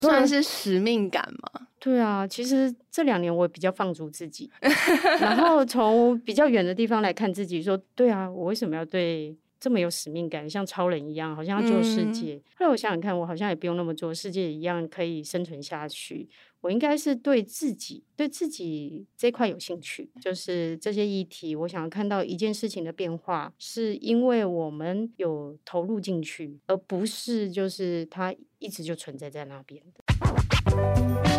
算是使命感吗？ 对啊，其实这2年我也比较放逐自己，然后从比较远的地方来看自己，说对啊，我为什么要对这么有使命感，像超人一样，好像要救世界。后来我想想看，我好像也不用那么做，世界一样可以生存下去。我应该是对自己这块有兴趣，就是这些议题，我想要看到一件事情的变化，是因为我们有投入进去，而不是就是它一直就存在在那边的。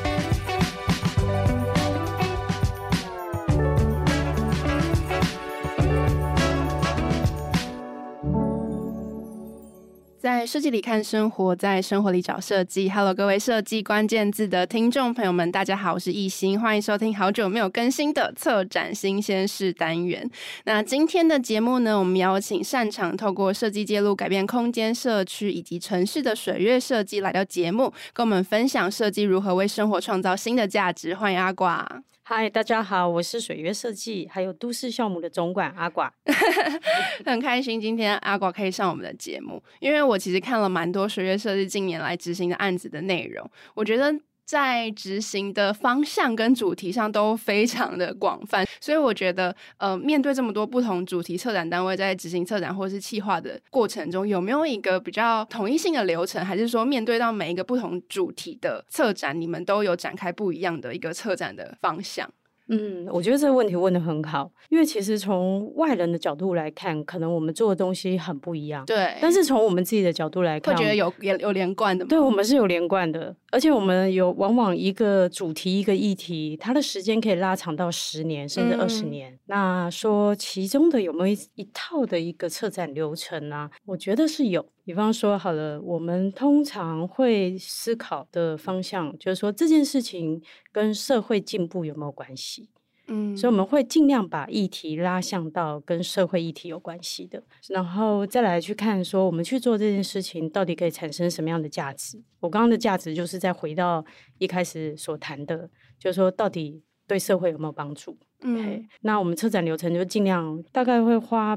在设计里看生活，在生活里找设计。Hello， 各位设计关键字的听众朋友们，大家好，我是艺兴，欢迎收听好久没有更新的策展新鲜事单元。那今天的节目呢，我们邀请擅长透过设计介入改变空间、社区以及城市的水月设计来到节目，跟我们分享设计如何为生活创造新的价值。欢迎阿寡。 嗨，大家好，我是水月设计还有都市酵母的总管阿寡。 很开心今天阿寡可以上我们的节目，因为我其实看了蛮多水月设计近年来执行的案子的内容，我觉得在执行的方向跟主题上都非常的广泛，所以我觉得面对这么多不同主题，策展单位在执行策展或是企划的过程中，有没有一个比较统一性的流程，还是说面对到每一个不同主题的策展，你们都有展开不一样的一个策展的方向？ 我觉得这个问题问得很好，因为其实从外人的角度来看，可能我们做的东西很不一样， 对。 但是从我们自己的角度来看， 会觉得有连贯的吗？ 对，我们是有连贯的，而且我们有往往一个主题一个议题，它的时间可以拉长到10年甚至20年。那说其中的有没有一套的一个策展流程啊？我觉得是有。比方说好了，我们通常会思考的方向就是说这件事情跟社会进步有没有关系，所以我们会尽量把议题拉向到跟社会议题有关系的，然后再来去看说我们去做这件事情到底可以产生什么样的价值。我刚刚的价值就是再回到一开始所谈的，就是说到底对社会有没有帮助。那我们策展流程就尽量大概会花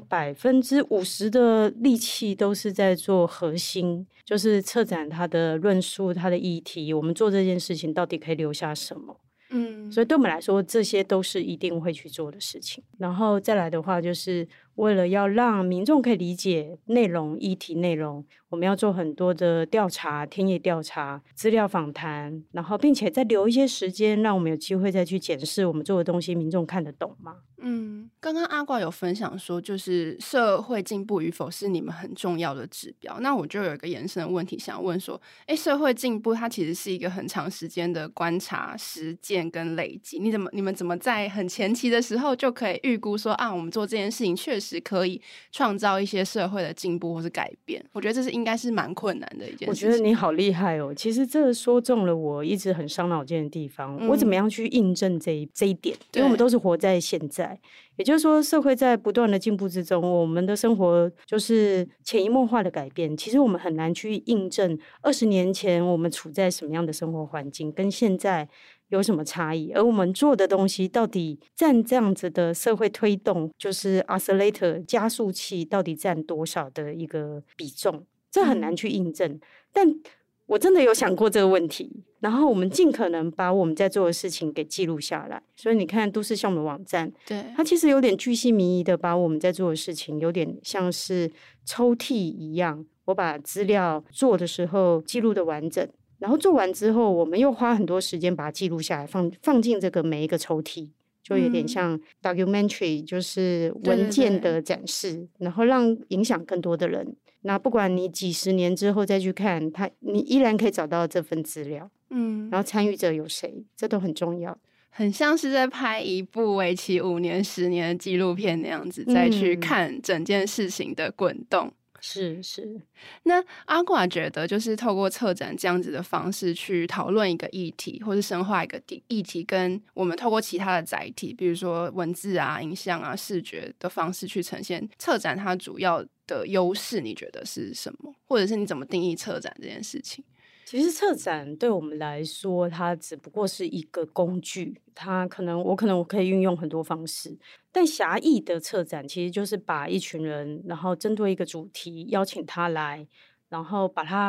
50%的力气都是在做核心，就是策展它的论述、它的议题，我们做这件事情到底可以留下什么。所以对我们来说这些都是一定会去做的事情。然后再来的话，就是为了要让民众可以理解内容、议题内容，我们要做很多的调查、田野调查、资料访谈，然后并且再留一些时间让我们有机会再去检视我们做的东西民众看得懂吗？ 刚刚阿寡有分享说，就是社会进步与否是你们很重要的指标。那我就有一个延伸的问题想问说，社会进步它其实是一个很长时间的观察、实践跟累积。你们怎么在很前期的时候就可以预估说我们做这件事情确实可以创造一些社会的进步或是改变？我觉得这是应该是蛮困难的一件事情。 我觉得你好厉害哦！其实这说中了我一直很伤脑筋的地方。我怎么样去印证这一点？因为我们都是活在现在。也就是说，社会在不断的进步之中，我们的生活就是潜移默化的改变。其实我们很难去印证20年前我们处在什么样的生活环境，跟现在有什么差异，而我们做的东西到底占这样子的社会推动，就是 accelerator 加速器到底占多少的一个比重，这很难去印证。但我真的有想过这个问题，然后我们尽可能把我们在做的事情给记录下来。所以你看都市项目网站， 对， 它其实有点巨细靡遗的把我们在做的事情有点像是抽屉一样，我把资料做的时候记录的完整，然后做完之后我们又花很多时间把它记录下来，放进这个每一个抽屉，就有点像 documentary， 就是文件的展示，然后让影响更多的人。那不管你几十年之后再去看它，你依然可以找到这份资料。然后参与者有谁，这都很重要。 很像是在拍一部为期5年、10年的纪录片那样子，再去看整件事情的滚动。 是。 那阿寡觉得就是透过策展这样子的方式去讨论一个议题，或是深化一个议题，跟我们透过其他的载体，比如说文字啊、影像啊、视觉的方式去呈现策展，它主要的优势你觉得是什么？或者是你怎么定义策展这件事情？ 其实策展对我们来说，它只不过是一个工具，它我可以运用很多方式，但狭义的策展其实就是把一群人，然后针对一个主题邀请他来，然后把它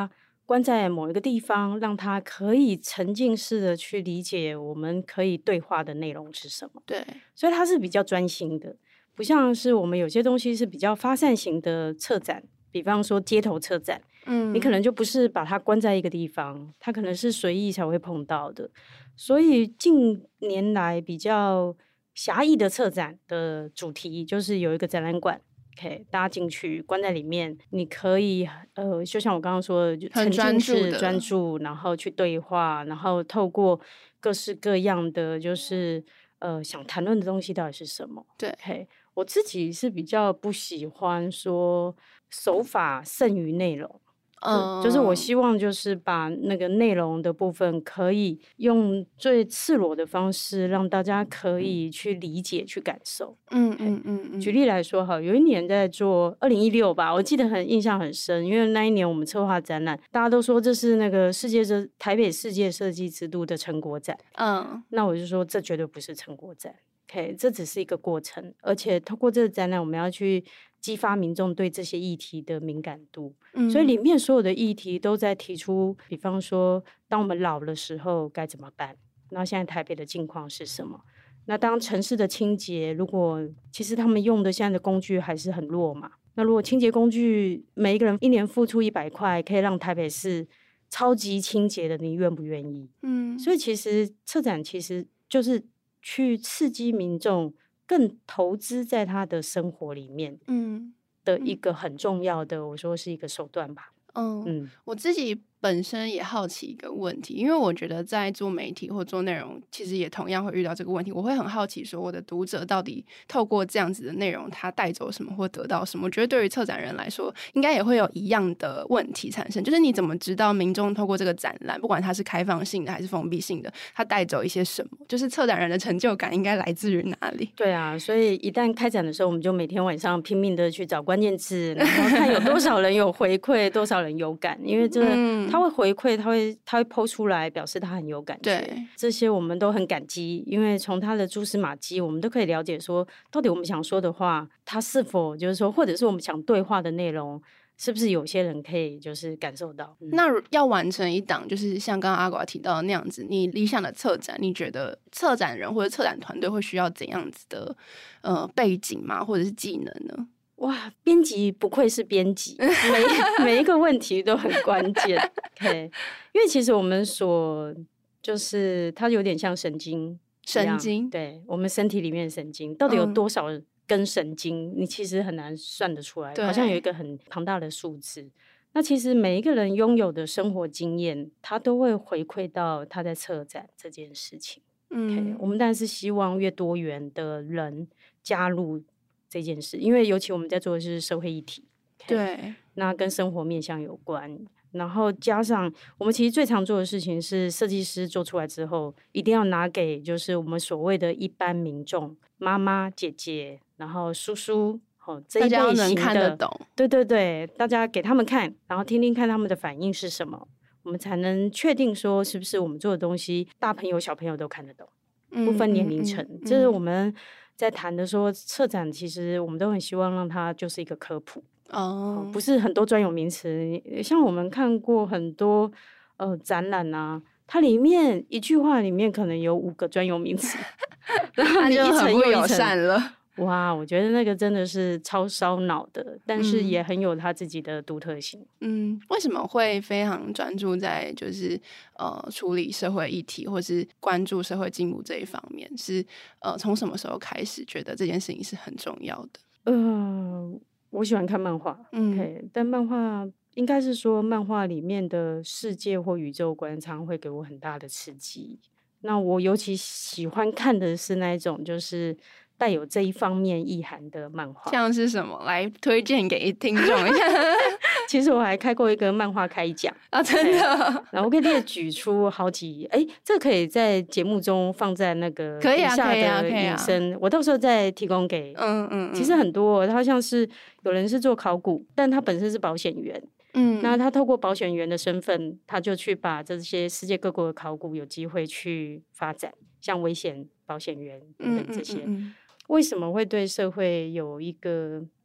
关在某一个地方，让他可以沉浸式的去理解我们可以对话的内容是什么。 对， 所以它是比较专心的，不像是我们有些东西是比较发散型的策展，比方说街头策展，你可能就不是把它关在一个地方，它可能是随意才会碰到的。所以近年来比较狭义的策展的主题就是有一个展览馆。OK， 大家进去关在里面，你可以就像我刚刚说的，就沉浸式专注，然后去对话，然后透过各式各样的就是想谈论的东西到底是什么。 对， OK， 我自己是比较不喜欢说手法胜于内容。就是我希望就是把那个内容的部分可以用最赤裸的方式让大家可以去理解去感受。举例来说好，有一年在做2016吧，我记得印象很深，因为那一年我们策划展览，大家都说这是那个台北世界设计之都的成果展。那我就说这绝对不是成果展。OK， 这只是一个过程，而且透过这个展览，我们要去激发民众对这些议题的敏感度。所以里面所有的议题都在提出，比方说，当我们老的时候该怎么办？那现在台北的境况是什么？那当城市的清洁，如果其实他们用的现在的工具还是很弱嘛？那如果清洁工具每一个人一年付出100块，可以让台北市超级清洁的，你愿不愿意？所以其实策展其实就是去刺激民众更投资在他的生活里面的一个很重要的，我说是一个手段吧。 我自己本身也好奇一个问题，因为我觉得在做媒体或做内容，其实也同样会遇到这个问题。我会很好奇说，我的读者到底透过这样子的内容，他带走什么或得到什么？我觉得对于策展人来说，应该也会有一样的问题产生，就是你怎么知道民众透过这个展览，不管它是开放性的还是封闭性的，他带走一些什么？就是策展人的成就感应该来自于哪里？ 对啊，所以一旦开展的时候，我们就每天晚上拼命的去找关键字，然后看有多少人有回馈，多少人有感，因为这他会回馈，他会po出来，表示他很有感觉。 对， 这些我们都很感激，因为从他的蛛丝马迹，我们都可以了解说，到底我们想说的话，他是否就是说，或者是我们想对话的内容，是不是有些人可以就是感受到？ 那要完成一档，就是像刚刚阿寡提到的那样子，你理想的策展，你觉得策展人或者策展团队会需要怎样子的背景吗，或者是技能呢？ 哇，编辑不愧是编辑，每一个问题都很关键。OK， 因为其实我们就是它有点像神经，对，我们身体里面的神经到底有多少根神经，你其实很难算得出来，好像有一个很庞大的数字。那其实每一个人拥有的生活经验，他都会回馈到他在策展这件事情。OK， 我们当然是希望越多元的人加入这件事，因为尤其我们在做的是社会议题， 对， 那跟生活面向有关，然后加上我们其实最常做的事情是设计师做出来之后，一定要拿给就是我们所谓的一般民众，妈妈、姐姐，然后叔叔，这一类型的， 大家能看得懂， 对，大家给他们看，然后听听看他们的反应是什么，我们才能确定说是不是我们做的东西，大朋友小朋友都看得懂，不分年龄层，这是我们在谈的说策展，其实我们都很希望让它就是一个科普不是很多专有名词。像我们看过很多展览啊，它里面一句话里面可能有5个专有名词，然后你一层又一层了。 哇，我觉得那个真的是超烧脑的，但是也很有他自己的独特性。 为什么会非常专注在就是处理社会议题或是关注社会进步这一方面？是从什么时候开始觉得这件事情是很重要的？ 我喜欢看漫画，但漫画应该是说漫画里面的世界或宇宙观常常会给我很大的刺激。那我尤其喜欢看的是那一种就是带有这一方面意涵的漫画。 像是什么？来推荐给听众一下。 其实我还开过一个漫画开讲啊，真的。 然后我可以列举出好几，这可以在节目中放在那个底下的影声，我到时候再提供给。其实很多，他像是有人是做考古，但他本身是保险员。那他透过保险员的身份，他就去把这些世界各国的考古有机会去发展，像危险保险员等等这些。为什么会对社会有一个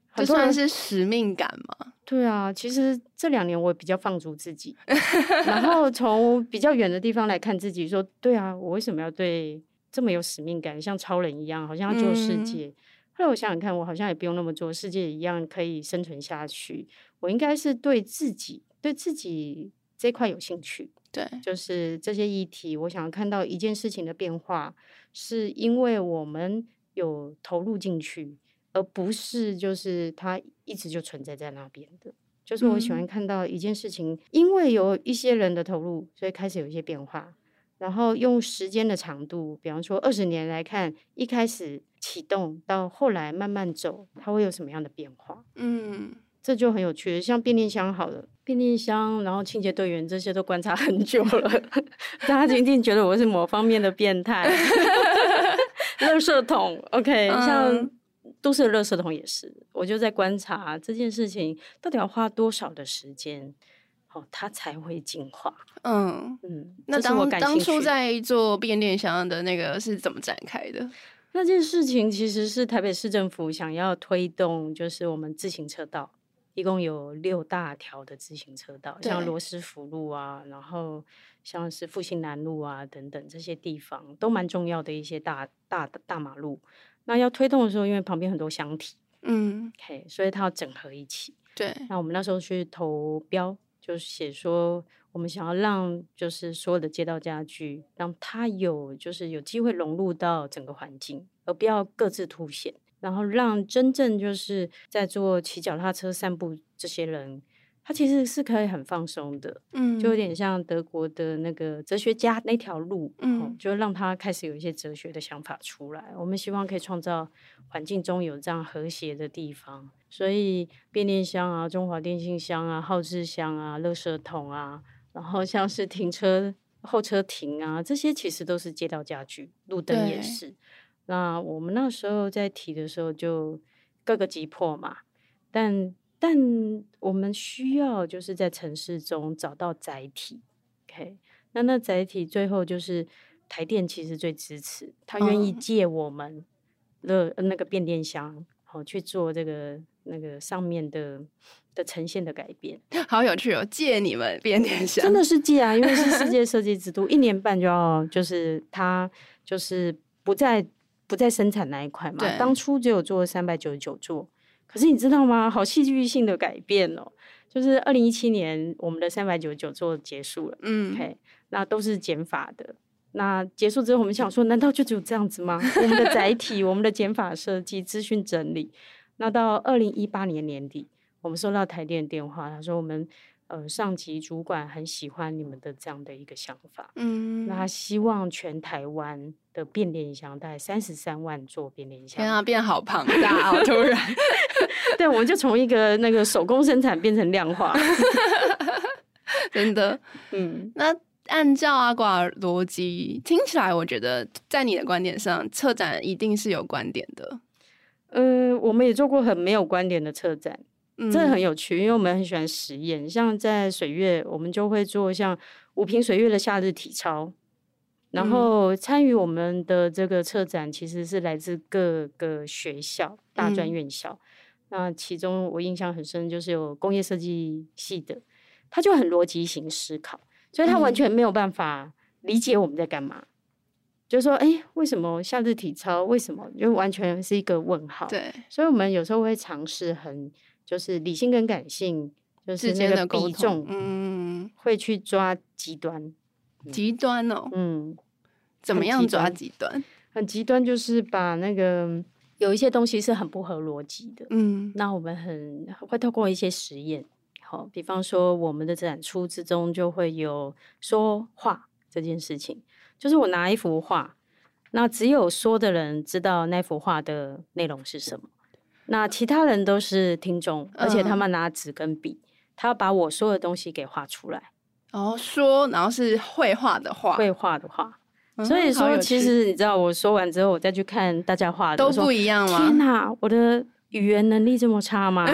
这算是使命感吗？ 对啊，其实这2年我比较放逐自己，然后从比较远的地方来看自己，说对啊，我为什么要对这么有使命感，像超人一样，好像要救世界。后来我想想看，我好像也不用那么做，世界一样可以生存下去。我应该是对自己这块有兴趣， 对， 就是这些议题，我想要看到一件事情的变化，是因为我们有投入进去，而不是就是它一直就存在在那边的。就是我喜欢看到一件事情，因为有一些人的投入，所以开始有一些变化。然后用时间的长度，比方说20年来看，一开始启动到后来慢慢走，它会有什么样的变化？这就很有趣。像变电箱好了，变电箱，然后清洁队员这些都观察很久了，大家一定觉得我是某方面的变态。垃圾桶 ，OK，像都市的垃圾桶也是，我就在观察这件事情到底要花多少的时间。它才会进化。 那当初在做变电箱的那个是怎么展开的？ 那件事情其实是台北市政府想要推动，就是我们自行车道，一共有6大条的自行车道，像罗斯福路啊，然后像是复兴南路啊等等这些地方都蛮重要的一些大马路。那要推动的时候，因为旁边很多箱体，OK， 所以它要整合一起。 对， 那我们那时候去投标。就写说，我们想要让就是所有的街道家具，让它有机会融入到整个环境，而不要各自凸显，然后让真正就是在做骑脚踏车散步这些人，他其实是可以很放松的，就有点像德国的那个哲学家那条路，就让他开始有一些哲学的想法出来。我们希望可以创造环境中有这样和谐的地方。所以变电箱啊、中华电信箱啊、浩智箱啊、垃圾桶啊，然后像是停车候车亭啊，这些其实都是街道家具，路灯也是。那我们那时候在提的时候就各个击破嘛，但我们需要就是在城市中找到载体 ，OK？ 那载体最后就是台电其实最支持，他愿意借我们的那个变电箱，去做这个那个上面的呈现的改变。 好有趣哦！借你们变电箱， 真的是借啊，因为是世界设计之都，1年半就要就是它就是不再生产那一块嘛，当初只有做399座。可是你知道吗？好戏剧性的改变哦！就是2017年我们的399座结束了，OK， 那都是减法的。那结束之后，我们想说，难道就只有这样子吗？我们的载体、我们的减法设计、资讯整理。那到2018年年底，我们收到台电的电话，他说我们上级主管很喜欢你们的这样的一个想法，那他希望全台湾的变电箱大概33万座变电箱。 天啊，变好庞大哦！突然， 对，我们就从一个那个手工生产变成量化， 真的，那按照阿瓜逻辑听起来，我觉得在你的观点上，策展一定是有观点的。 我们也做过很没有观点的策展，这很有趣，因为我们很喜欢实验。像在水月，我们就会做像5坪水月的夏日体操，然后参与我们的这个策展，其实是来自各个学校、大专院校。那其中我印象很深，就是有工业设计系的，他就很逻辑型思考，所以他完全没有办法理解我们在干嘛。就说为什么夏日体操？为什么？就完全是一个问号。 对， 所以我们有时候会尝试就是理性跟感性就是那个比重，会去抓极端。 极端哦，怎么样抓极端？ 很极端就是把那个有一些东西是很不合逻辑的，那我们会透过一些实验，好，比方说我们的展出之中就会有说话这件事情。就是我拿一幅画，那只有说的人知道那幅画的内容是什么，那其他人都是听众，而且他们拿纸跟笔，他要把我说的东西给画出来。 说，然后是绘画的画， 所以说其实你知道，我说完之后，我再去看大家画的都不一样吗？ 天哪，我的语言能力这么差吗？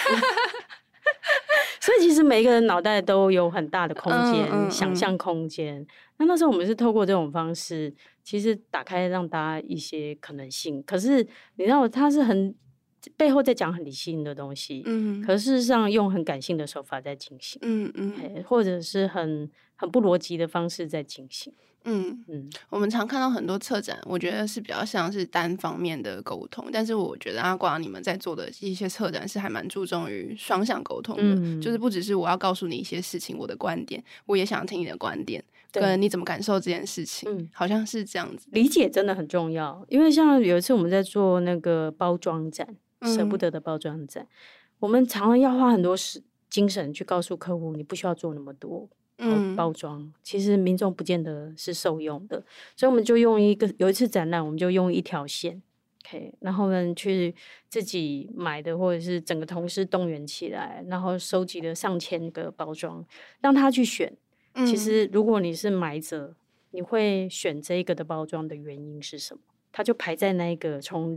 所以其实每一个人脑袋都有很大的空间，想象空间。那时候我们是透过这种方式，其实打开让大家一些可能性。可是你知道，它是很背后在讲很理性的东西，可事实上用很感性的手法在进行，或者是很不逻辑的方式在进行。 我们常看到很多策展，我觉得是比较像是单方面的沟通，但是我觉得阿瓜你们在做的一些策展是还蛮注重于双向沟通的，就是不只是我要告诉你一些事情，我的观点，我也想听你的观点，跟你怎么感受这件事情，好像是这样子。 理解真的很重要，因为像有一次我们在做那个包装展，舍不得的包装展，我们常常要花很多精神去告诉客户，你不需要做那么多包装，其实民众不见得是受用的，所以我们就有一次展览，我们就用一条线，OK， 然后呢去自己买的，或者是整个同事动员起来，然后收集了上千个包装，让他去选。其实如果你是买者，你会选这一个的包装的原因是什么？它就排在那个从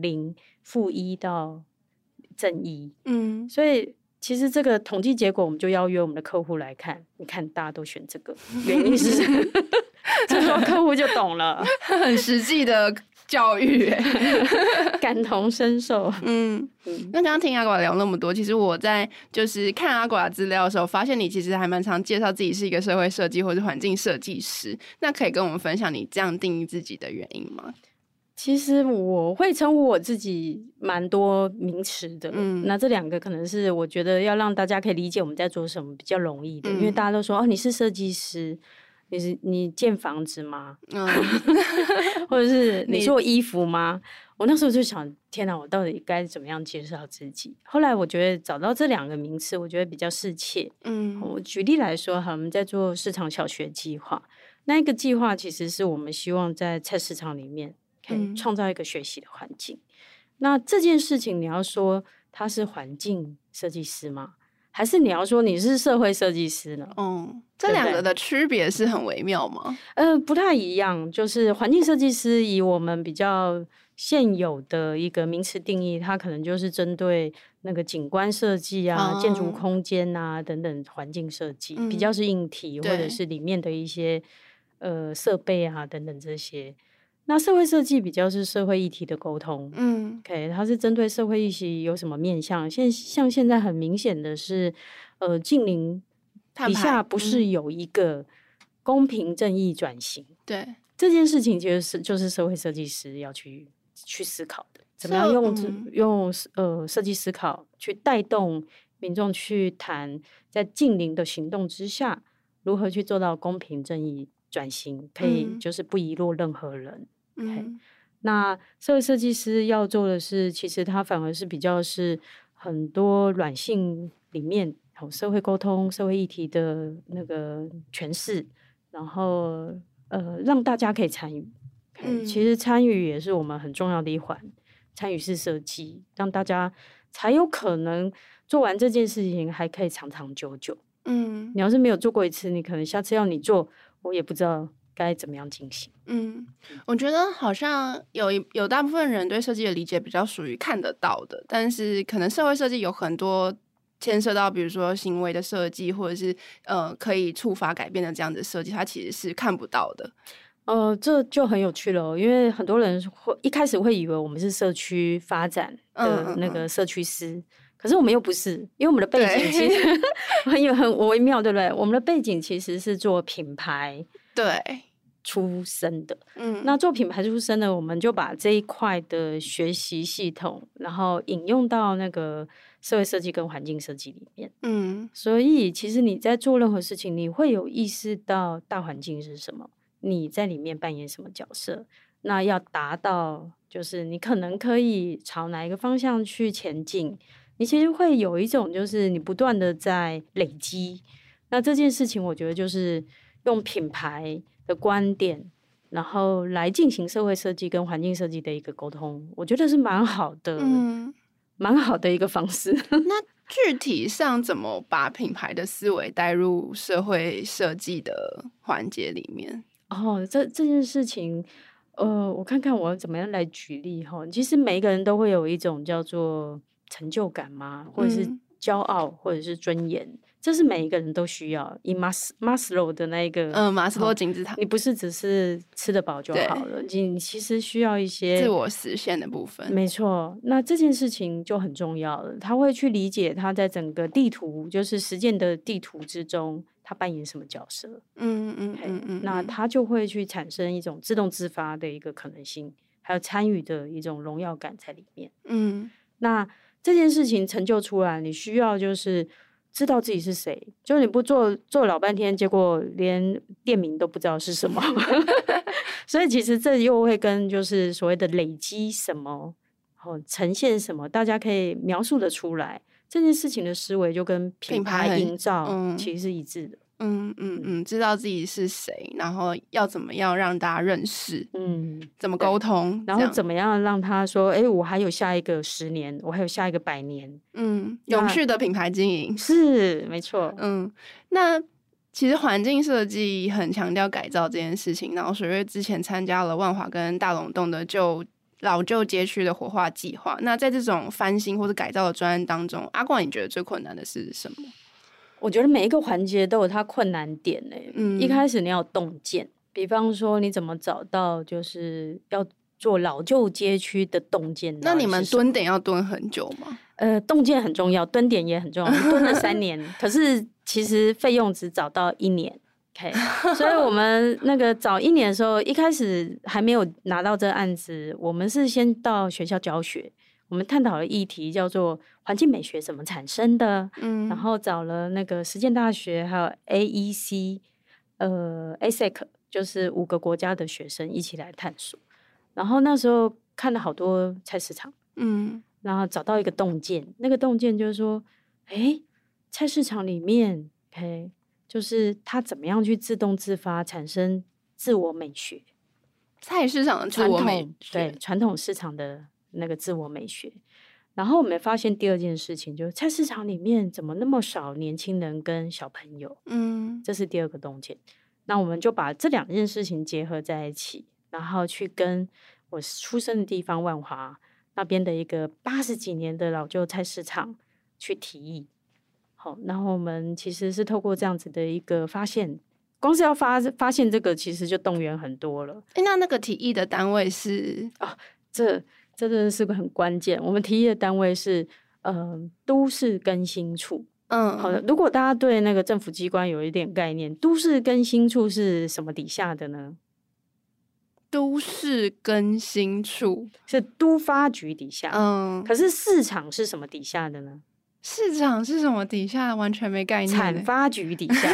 0、-1到正1，所以其实这个统计结果，我们就邀约我们的客户来看，你看大家都选这个，原因是什么？这时候客户就懂了， 很实际的教育， 感同身受。 那刚刚听阿瓜聊那么多，其实我在就是看阿瓜资料的时候，发现你其实还蛮常介绍自己是一个社会设计或是环境设计师。那可以跟我们分享你这样定义自己的原因吗？ 其实我会称呼我自己蛮多名词的，那这2个可能是我觉得要让大家可以理解我们在做什么比较容易的，因为大家都说你是设计师，你建房子吗？或者是你做衣服吗？我那时候就想，天哪，我到底该怎么样介绍自己？后来我觉得找到这2个名词，我觉得比较适切。我举例来说，我们在做市场小学计划，那一个计划其实是我们希望在菜市场里面可以创造一个学习的环境。那这件事情，你要说他是环境设计师吗？还是你要说你是社会设计师呢？ 这2个的区别是很微妙吗？ 不太一样。就是环境设计师以我们比较现有的一个名词定义，它可能就是针对那个景观设计啊、建筑空间啊等等环境设计，比较是硬体或者是里面的一些设备啊等等这些。那社会设计比较是社会议题的沟通，OK， 它是针对社会议题有什么面向。像现在很明显的是，近邻底下不是有一个公平正义转型？对，这件事情其实就是社会设计师要去思考的，怎么样用设计思考去带动民众去谈，在近邻的行动之下，如何去做到公平正义转型，可以就是不遗落任何人。那社会设计师要做的是，其实他反而是比较是很多软性里面社会沟通、社会议题的那个诠释，然后让大家可以参与。其实参与也是我们很重要的一环，参与式设计，让大家才有可能做完这件事情，还可以长长久久。你要是没有做过一次，你可能下次要你做，我也不知道该怎么样进行。 我觉得好像有大部分人对设计的理解比较属于看得到的，但是可能社会设计有很多牵涉到，比如说行为的设计，或者是可以触发改变的这样的设计，它其实是看不到的。 这就很有趣了，因为很多人一开始会以为我们是社区发展的那个社区师。可是我们又不是，因为我们的背景其实很微妙，对不对？我们的背景其实是做品牌出身的。那做品牌出身的，我们就把这一块的学习系统，然后引用到那个社会设计跟环境设计里面。所以其实你在做任何事情，你会有意识到大环境是什么，你在里面扮演什么角色，那要达到就是你可能可以朝哪一个方向去前进。你其实会有一种就是你不断的在累积，那这件事情我觉得就是用品牌的观点，然后来进行社会设计跟环境设计的一个沟通，我觉得是蛮好的，蛮好的一个方式。 那具体上怎么把品牌的思维带入社会设计的环节里面？ 这件事情，我看看我怎么样来举例哈。其实每一个人都会有一种叫做成就感吗？或者是骄傲，或者是尊严， 这是每一个人都需要。以马斯洛的那个马斯洛金字塔， 你不是只是吃得饱就好了，你其实需要一些自我实现的部分。 没错，那这件事情就很重要了。他会去理解他在整个地图，就是实践的地图之中，他扮演什么角色。那他就会去产生一种自动自发的一个可能性，还有参与的一种荣耀感在里面。那这件事情成就出来，你需要就是知道自己是谁，就是你不做老半天，结果连店名都不知道是什么。所以其实这又会跟就是所谓的累积什么，呈现什么，大家可以描述的出来，这件事情的思维就跟品牌营造其实是一致的。 知道自己是谁，然后要怎么样让大家认识，怎么沟通， 然后怎么样让他说，我还有下一个10年，我还有下一个100年， 永续的品牌经营是没错。 那其实环境设计很强调改造这件事情，然后水月之前参加了万华跟大龙洞的老旧街区的活化计划。那在这种翻新或者改造的专案当中，阿冠你觉得最困难的是什么？ 我觉得每一个环节都有它困难点一开始你要洞见，比方说你怎么找到就是要做老旧街区的洞见。 那你们蹲点要蹲很久吗？ 洞见很重要，蹲点也很重要。我们蹲了3年，可是其实费用只找到1年。所以我们那个早1年的时候，一开始还没有拿到这个案子，我们是先到学校教学。我们探讨的议题叫做环境美学怎么产生的，然后找了那个实践大学还有 ASEC 就是5个国家的学生一起来探索。然后那时候看了好多菜市场，然后找到一个洞见，那个洞见就是说，菜市场里面，就是它怎么样去自动自发产生自我美学。 菜市场的自我美学， 对，传统市场的那个自我美学。然后我们发现第二件事情，就是菜市场里面怎么那么少年轻人跟小朋友，这是第二个洞见。那我们就把这2件事情结合在一起，然后去跟我出生的地方万华那边的一个80几年的老旧菜市场去提议。好，然后我们其实是透过这样子的一个发现，光是要发现这个其实就动员很多了。 那个提议的单位是这真的是个很关键。我们提议的单位是都市更新处。好的，如果大家对那个政府机关有一点概念，都市更新处是什么底下的呢？ 都市更新处是都发局底下。可是市场是什么底下的呢？ 市场是什么底下？完全没概念。 产发局底下。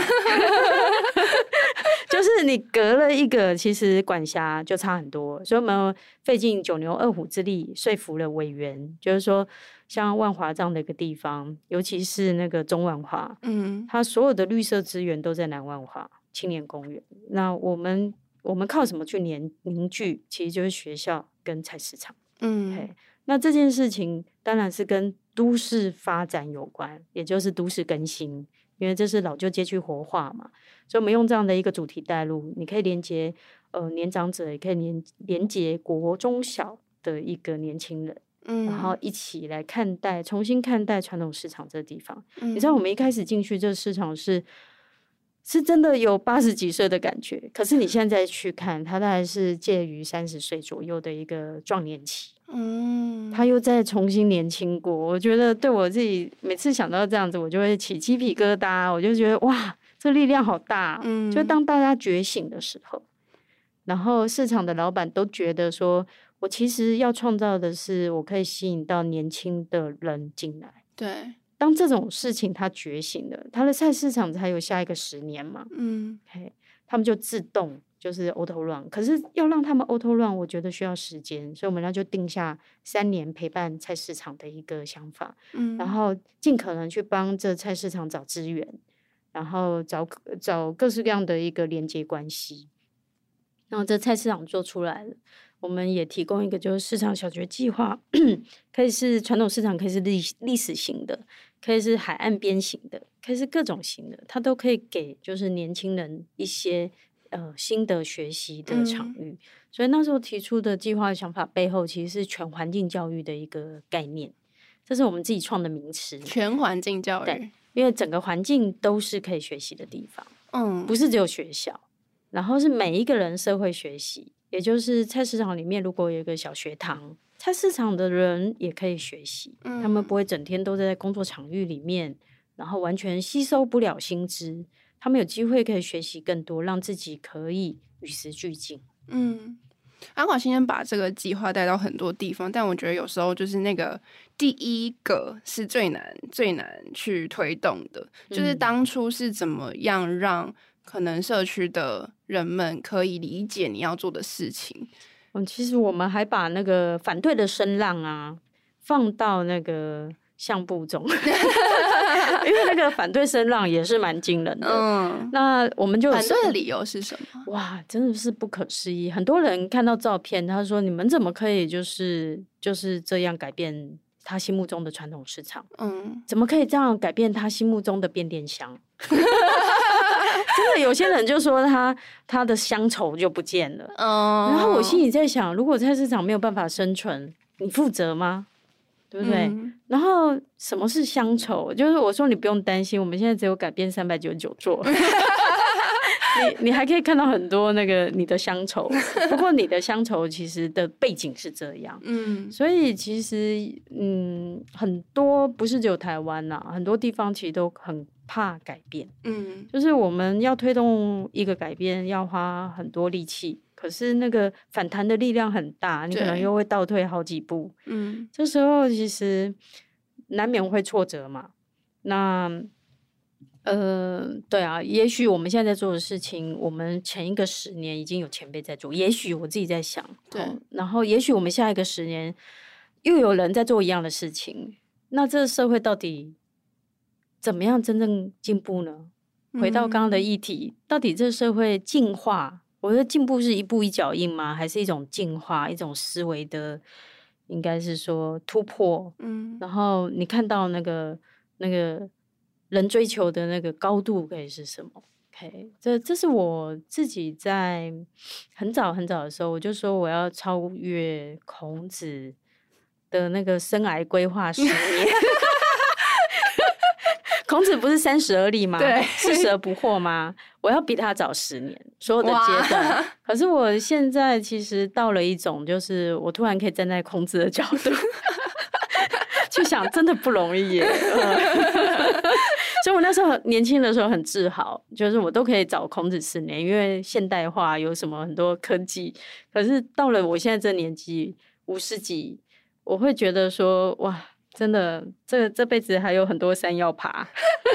就是你隔了一个，其实管辖就差很多，所以我们费尽9牛2虎之力说服了委员，就是说像万华这样的一个地方，尤其是那个中万华，它所有的绿色资源都在南万华青年公园。那我们靠什么去凝聚？其实就是学校跟菜市场。那这件事情当然是跟都市发展有关，也就是都市更新。因为这是老旧街区活化嘛，所以我们用这样的一个主题带入，你可以连接年长者，也可以连接国中小的一个年轻人，然后一起来重新看待传统市场这个地方。你知道我们一开始进去这个市场是真的有80几岁的感觉，可是你现在去看，它大概是介于30岁左右的一个壮年期。他又再重新年轻过，我觉得对我自己每次想到这样子，我就会起鸡皮疙瘩，我就觉得哇，这力量好大。就当大家觉醒的时候，然后市场的老板都觉得说，我其实要创造的是，我可以吸引到年轻的人进来。 对， 当这种事情他觉醒了，他的菜市场才有下一个10年嘛。他们就自动就是 auto run， 可是要让他们 auto run， 我觉得需要时间，所以我们就定下3年陪伴菜市场的一个想法，然后尽可能去帮这菜市场找资源，然后找各式各样的一个连接关系，然后这菜市场做出来了。我们也提供一个就是市场小学计划，可以是传统市场，可以是历史型的，可以是海岸边型的，可以是各种型的，它都可以给就是年轻人一些新的学习的场域。所以那时候提出的计划的想法背后，其实是全环境教育的一个概念，这是我们自己创的名词。 全环境教育， 因为整个环境都是可以学习的地方，不是只有学校，然后是每一个人社会学习，也就是菜市场里面如果有一个小学堂，菜市场的人也可以学习，他们不会整天都在工作场域里面，然后完全吸收不了新知，他们有机会可以学习更多，让自己可以与时俱进。 阿广今天把这个计划带到很多地方，但我觉得有时候就是那个第一个是最难去推动的，就是当初是怎么样让可能社区的人们可以理解你要做的事情。 其实我们还把那个反对的声浪啊放到那个相簿中因为那个反对声浪也是蛮惊人的。那我们就反对的理由是什么？ 哇，真的是不可思议！很多人看到照片，他说：“你们怎么可以就是这样改变他心目中的传统市场？怎么可以这样改变他心目中的变电箱？”真的有些人就说他的乡愁就不见了。然后我心里在想，如果菜市场没有办法生存，你负责吗？对不对？然后什么是乡愁？就是我说你不用担心，我们现在只有改变399座，你还可以看到很多那个你的乡愁。不过你的乡愁其实的背景是这样，所以其实很多不是只有台湾呐，很多地方其实都很怕改变。就是我们要推动一个改变，要花很多力气。可是那个反弹的力量很大，你可能又会倒退好几步。这时候其实难免会挫折嘛。那对啊，也许我们现在在做的事情，我们前一个10年已经有前辈在做，也许我自己在想，然后也许我们下一个10年又有人在做一样的事情，那这个社会到底怎么样真正进步呢？回到刚刚的议题，到底这社会进化？我觉得进步是一步一脚印吗？还是一种进化，一种思维的，应该是说突破。然后你看到那个人追求的那个高度可以是什么 ？OK， 这是我自己在很早的时候，我就说我要超越孔子的那个生涯规划10年。孔子不是30而立吗？40而不惑吗？我要比他早10年，所有的阶段。可是我现在其实到了一种，就是我突然可以站在孔子的角度去想，真的不容易耶。所以我那时候年轻的时候很自豪，就是我都可以早孔子10年，因为现代化有什么很多科技。可是到了我现在这年纪50几，我会觉得说，哇，真的，这辈子还有很多山要爬。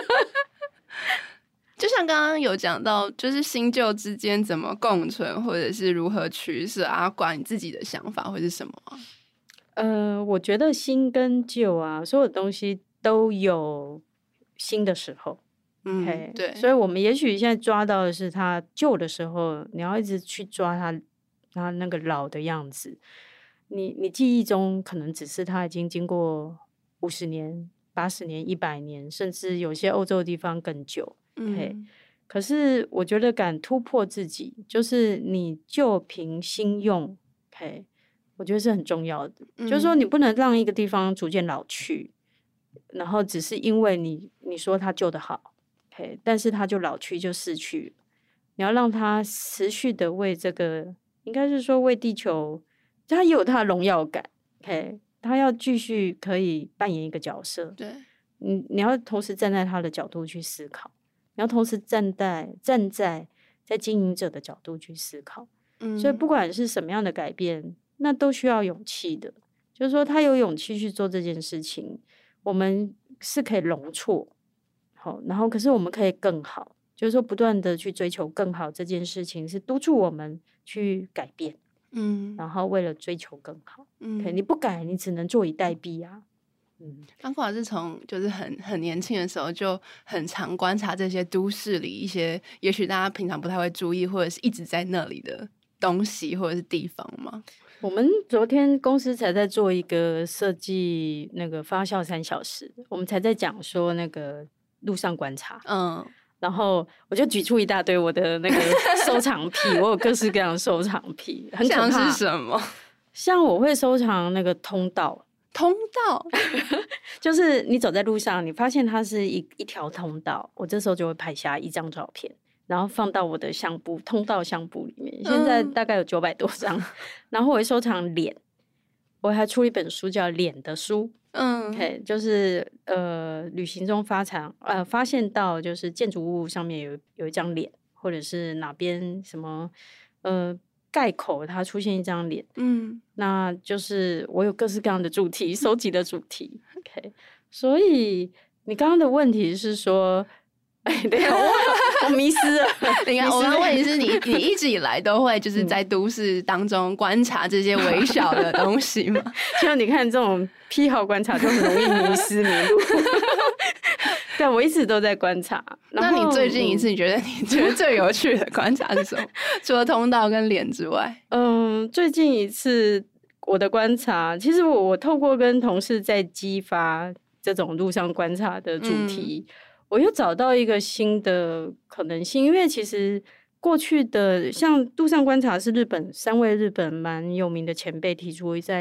就像刚刚有讲到，就是新旧之间怎么共存，或者是如何取舍啊，管你自己的想法会是什么啊？ 我觉得新跟旧啊，所有东西都有新的时候。 对， 所以我们也许现在抓到的是他旧的时候，你要一直去抓他那个老的样子。你记忆中可能只是他已经经过50年、80年、100年，甚至有些欧洲的地方更久。可是我觉得敢突破自己，就是你旧瓶新用，我觉得是很重要的。就是说你不能让一个地方逐渐老去，然后只是因为你说它旧的好，但是它就老去就逝去。你要让它持续的为这个，应该是说为地球，它也有它的荣耀感。它要继续可以扮演一个角色。 对， 你要同时站在他的角度去思考。你要同时站在经营者的角度去思考。所以不管是什么样的改变，那都需要勇气的。就是说他有勇气去做这件事情，我们是可以容错，然后可是我们可以更好，就是说不断的去追求更好，这件事情是督促我们去改变。然后为了追求更好，你不改，你只能坐以待毙啊。 安华是从就是很年轻的时候就很常观察这些都市里一些也许大家平常不太会注意或者是一直在那里的东西或者是地方吗？ 我们昨天公司才在做一个设计那个发酵3小时，我们才在讲说那个路上观察。然后我就举出一大堆我的那个收藏癖，我有各式各样的收藏癖，很可怕。 像是什么？ 像我会收藏那个通道， 通道就是你走在路上，你发现它是一条通道，我这时候就会拍下一张照片，然后放到我的通道相簿里面。现在大概有900多张，然后我会收藏脸，我还出一本书叫《脸的书》。OK， 就是旅行中发现到就是建筑物上面有一张脸，或者是哪边什么盖口它出现一张脸，那就是我有各式各样的主题收集的主题。OK， 所以你刚刚的问题是说，等一下我迷失了。 你看，我的问题是你一直以来都会就是在都市当中观察这些微小的东西吗？ 就你看这种癖好观察就很容易迷失迷路。对，我一直都在观察。 那你最近一次你觉得最有趣的观察是什么？除了通道跟脸之外， 最近一次我的观察，其实我透过跟同事在激发这种路上观察的主题，我又找到一个新的可能性。因为其实过去的像路上观察是3位日本蛮有名的前辈提出，在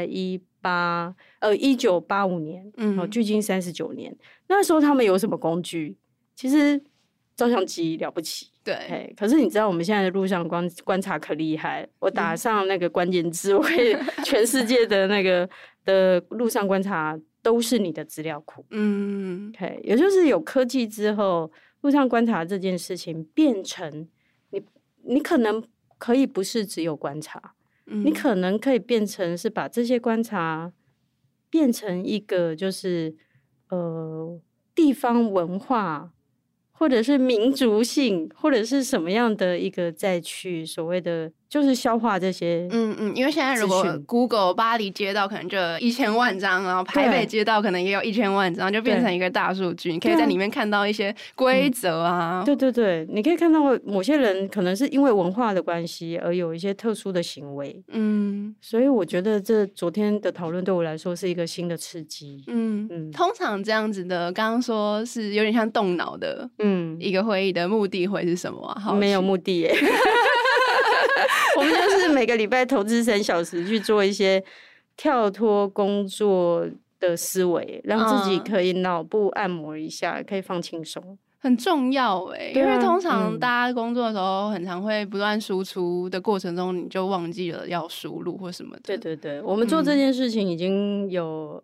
1985年，距今39年。那时候他们有什么工具？其实照相机了不起， 对。 可是你知道我们现在的路上观察可厉害，我打上那个关键字，我可以全世界的那个的路上观察都是你的资料库。也就是有科技之后，路上观察这件事情变成你可能可以不是只有观察，你可能可以变成是把这些观察变成一个就是地方文化，或者是民族性，或者是什么样的一个再去所谓的就是消化这些。 因为现在如果 Google 巴黎街道可能就1000万张，然后台北街道可能也有1000万张，就变成一个大数据，你可以在里面看到一些规则啊。 对，你可以看到某些人可能是因为文化的关系而有一些特殊的行为。所以我觉得这昨天的讨论对我来说是一个新的刺激。 通常这样子的，刚刚说是有点像动脑的，一个会议的目的会是什么啊？ 没有目的耶。我们就是每个礼拜投资3小时去做一些跳脱工作的思维，让自己可以脑部按摩一下，可以放轻松， 很重要耶。因为通常大家工作的时候很常会不断输出的过程中，你就忘记了要输入或什么的。 对，我们做这件事情已经有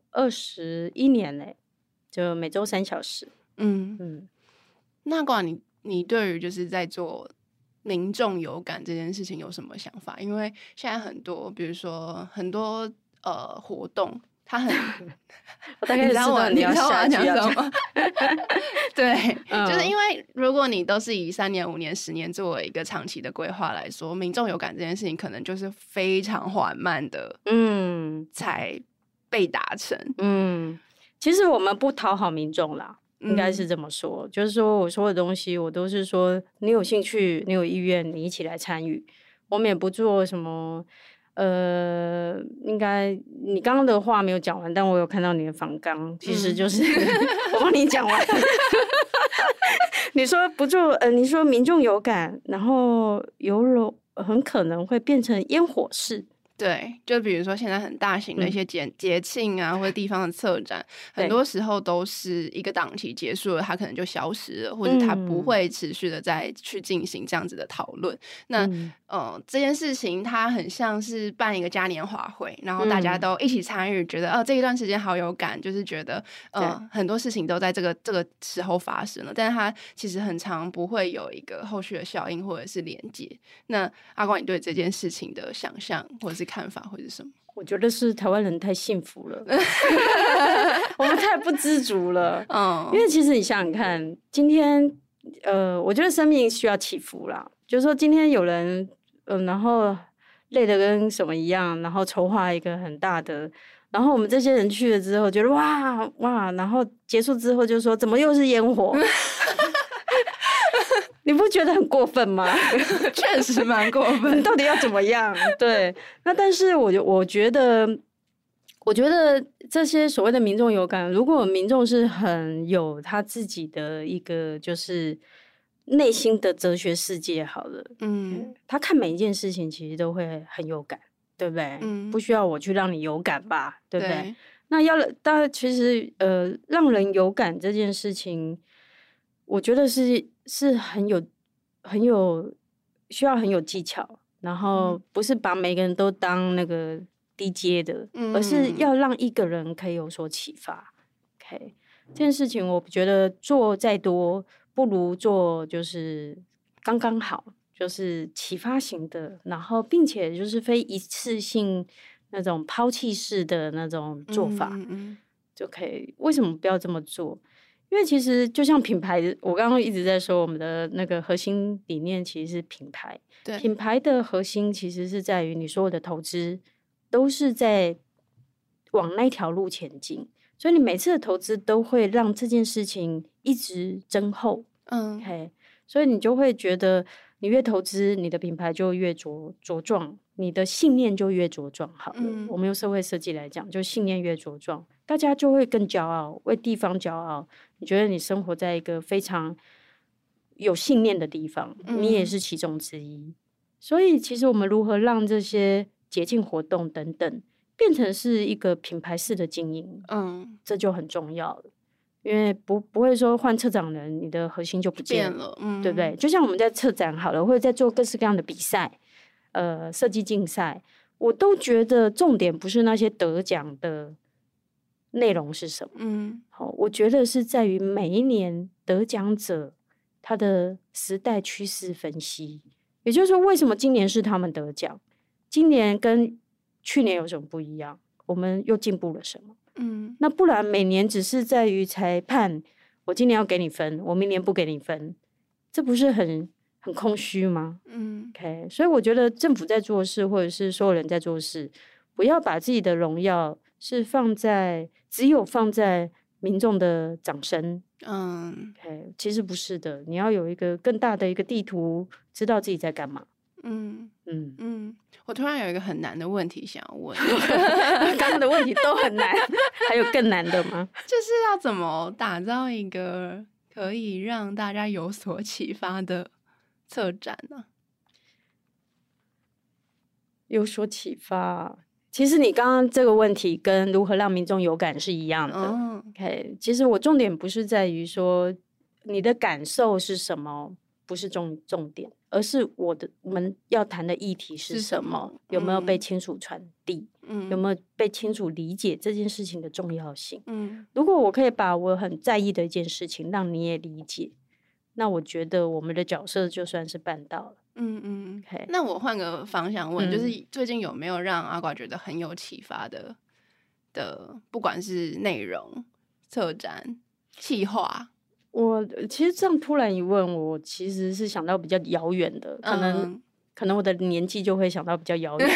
21年嘞，就每周3小时。 那管你对于就是在做民众有感这件事情有什么想法？因为现在很多，比如说很多活动，它很我大概知道你要下去讲什么。对，就是因为如果你都是以3年、5年、10年作为一个长期的规划来说，民众有感这件事情可能就是非常缓慢的，才被达成。 其实我们不讨好民众啦。应该是这么说，就是说我说的东西我都是说你有兴趣你有意愿你一起来参与，我们也不做什么应该你刚刚的话没有讲完，但我有看到你的访纲，其实就是我帮你讲完。你说不做你说民众有感，然后很可能会变成烟火式。 对，就比如说现在很大型的一些节庆啊，或者地方的策展，很多时候都是一个档期结束了，它可能就消失了，或者它不会持续的再去进行这样子的讨论。那这件事情它很像是办一个嘉年华会，然后大家都一起参与，觉得这一段时间好有感，就是觉得很多事情都在这个时候发生了，但是它其实很常不会有一个后续的效应或者是连接。那阿光，你对这件事情的想象或者是看法会是什么？ 我觉得是台湾人太幸福了。我们太不知足了。因为其实你想想看，今天我觉得生命需要起伏啦，就是说今天有人然后累得跟什么一样，然后筹划一个很大的，然后我们这些人去了之后觉得哇，然后结束之后就说怎么又是烟火。你不觉得很过分吗？ 确实蛮过分。 你到底要怎么样？对，那但是我觉得这些所谓的民众有感，如果民众是很有他自己的一个就是内心的哲学世界好了，他看每一件事情其实都会很有感，对不对？不需要我去让你有感吧，对不对？ 那当然，其实让人有感这件事情，我觉得是很有需要很有技巧，然后不是把每个人都当那个低阶的，而是要让一个人可以有所启发。OK， 这件事情我觉得做再多不如做就是刚刚好，就是启发型的，然后并且就是非一次性那种抛弃式的那种做法，就可以。为什么不要这么做？因为其实就像品牌，我刚刚一直在说我们的那个核心理念其实是品牌。 对， 品牌的核心其实是在于你所有的投资都是在往那条路前进，所以你每次的投资都会让这件事情一直增厚。OK， 所以你就会觉得你越投资，你的品牌就越茁壮，你的信念就越茁壮。好了，我们用社会设计来讲，就信念越茁壮，大家就会更骄傲，为地方骄傲。你觉得你生活在一个非常有信念的地方，你也是其中之一。所以，其实我们如何让这些节庆活动等等变成是一个品牌式的经营，这就很重要了。因为不会说换策展人，你的核心就不见了，对不对？就像我们在策展好了，或者在做各式各样的比赛，设计竞赛，我都觉得重点不是那些得奖的内容是什么，好，我觉得是在于每一年得奖者他的时代趋势分析，也就是说，为什么今年是他们得奖，今年跟去年有什么不一样，我们又进步了什么？那不然每年只是在于裁判，我今年要给你分，我明年不给你分，这不是很空虚吗？OK， 所以我觉得政府在做事，或者是所有人在做事，不要把自己的荣耀是只有放在民众的掌声。OK， 其实不是的，你要有一个更大的一个地图，知道自己在干嘛。 我突然有一个很难的问题想要问， 刚刚的问题都很难，还有更难的吗？ 就是要怎么打造一个可以让大家有所启发的策展呢？ 有所启发，其实你刚刚这个问题跟如何让民众有感是一样的。OK， 其实我重点不是在于说你的感受是什么，不是重点。而是我们要谈的议题是什么？有没有被清楚传递？有没有被清楚理解这件事情的重要性？如果我可以把我很在意的一件事情让你也理解，那我觉得我们的角色就算是办到了。 Okay. 那我换个方向问，就是最近有没有让阿寡觉得很有启发的，不管是内容、策展、企划？ 我其实这样突然一问，我其实是想到比较遥远的，可能我的年纪就会想到比较遥远。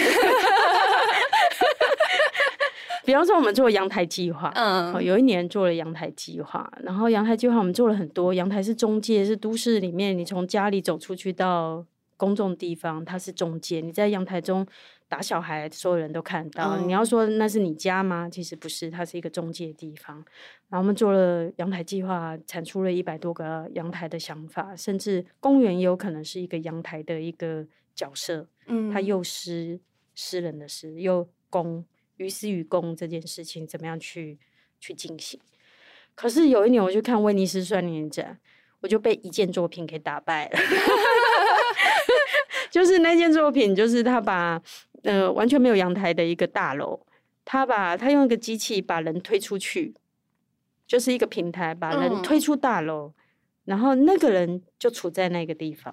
比方说，我们做阳台计划，有一年做了阳台计划，然后阳台计划我们做了很多。阳台是中介，是都市里面你从家里走出去到公众地方，它是中介。你在阳台中打小孩，所有人都看到。你要说那是你家吗？其实不是，它是一个中介地方。然后我们做了阳台计划，产出了100多个阳台的想法，甚至公园也有可能是一个阳台的一个角色。它又诗人的诗，又公于私与公这件事情怎么样去进行？可是有一年我去看威尼斯双年展，我就被一件作品给打败了。就是那件作品，就是他把完全没有阳台的一个大楼，他用一个机器把人推出去，就是一个平台把人推出大楼，然后那个人就处在那个地方。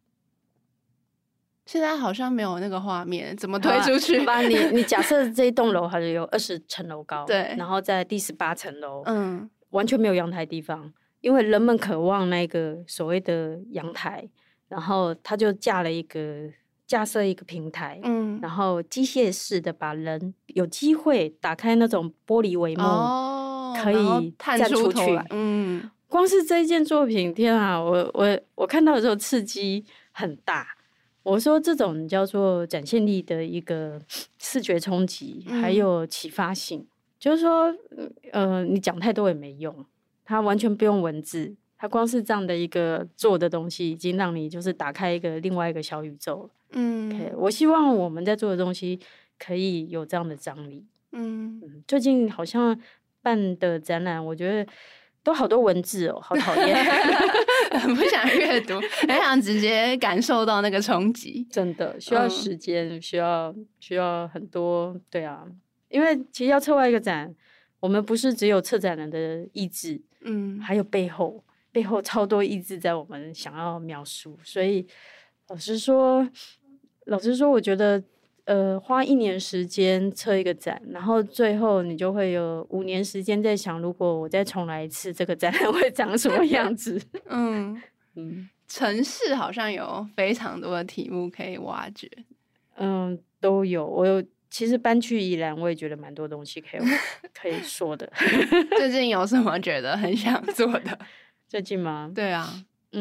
现在好像没有那个画面，怎么推出去？ 你假设这一栋楼好像有20层楼高， 对， 然后在第18层楼，完全没有阳台地方，因为人们渴望那个所谓的阳台，然后他就架设一个平台，然后机械式的把人有机会打开那种玻璃帷幕，可以站出去。光是这一件作品，天啊，我看到的时候刺激很大。我说这种叫做展现力的一个视觉冲击，还有启发性，就是说，你讲太多也没用，它完全不用文字，它光是这样的一个做的东西，已经让你就是打开另外一个小宇宙了。Okay， 我希望我们在做的东西可以有这样的张力。 最近好像办的展览，我觉得都好多文字哦，好讨厌。 不想阅读，很想直接感受到那个冲击。 真的需要时间，需要很多，对啊，因为其实要策划一个展，我们不是只有策展人的意志，还有背后超多意志在我们想要描述，所以老实说，我觉得花1年时间策一个展，然后最后你就会有5年时间在想，如果我再重来一次，这个展览会长什么样子。 城市好像有非常多的题目可以挖掘。 都有。其实搬去宜兰，我也觉得蛮多东西可以说的。 最近有什么觉得很想做的？ 最近吗？ 对啊，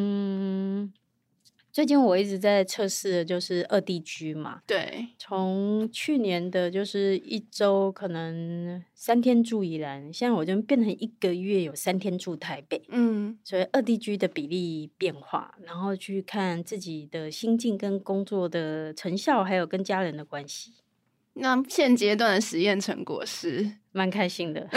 最近我一直在测试的就是2地居嘛。 对， 从去年的就是1周可能3天住宜兰，现在我就变成1个月有3天住台北。所以2地居的比例变化，然后去看自己的心境跟工作的成效，还有跟家人的关系。 那现阶段的实验成果是蛮开心的。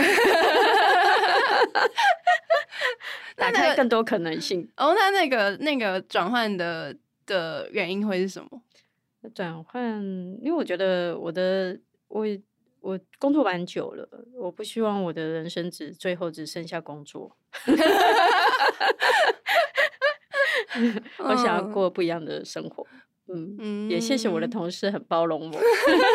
打开更多可能性。 那那个转换的原因会是什么？ 转换，因为我觉得我工作蛮久了，我不希望我的人生最后只剩下工作。我想要过不一样的生活。也谢谢我的同事很包容我。